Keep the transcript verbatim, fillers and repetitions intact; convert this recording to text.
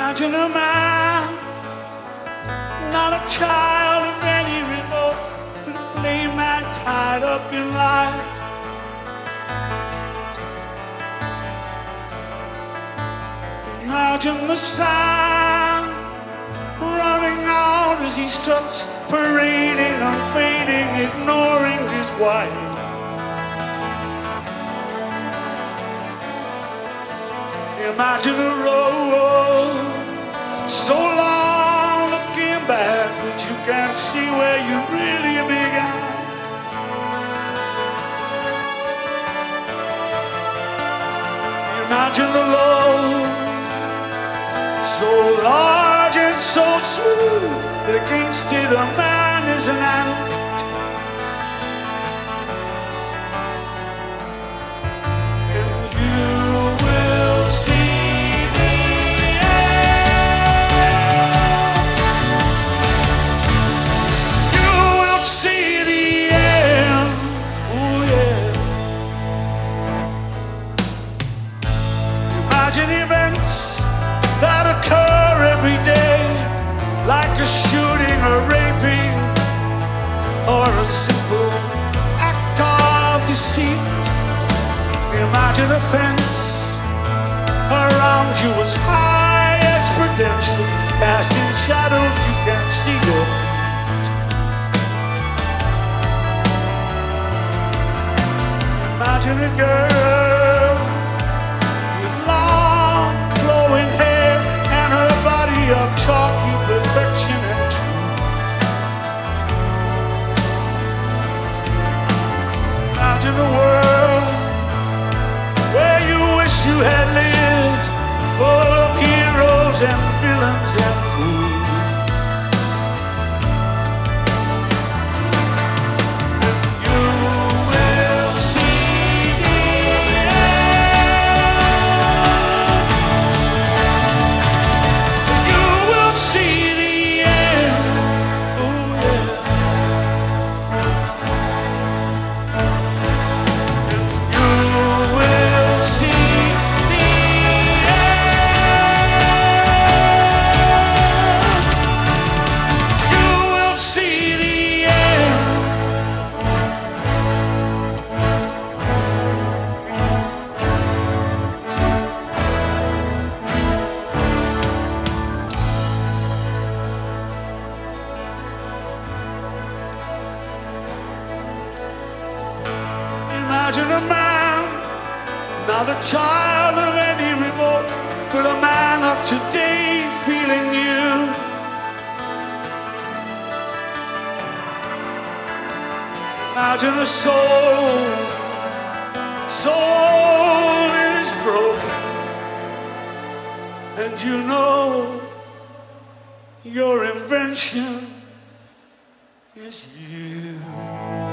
Imagine a man, not a child of any remote, but a plain man tied up in life. Imagine the sound running out as he struts, parading, unfading, ignoring his wife. Imagine a road so long looking back that you can't see where you really began. Imagine the road so large and so smooth that against it a man is an ant. And you will see the end. You will see the end. Oh yeah. Imagine events that occur every day, like a shooting, a raping, or a simple act of deceit. Imagine a fence around you as high as Prudential, casting shadows you can't see your feet. Imagine a girl with long flowing hair and her body of chalky perfection and truth. Imagine a world where you wish you had lived, full of heroes and villains and fools. And you will see the end. You will see the end. Oh yeah. You will see the end. You will see the end. Imagine a man, not a child of any revolt, but a man of today feeling you. Imagine a soul, soul is broken, and you know your invention is you.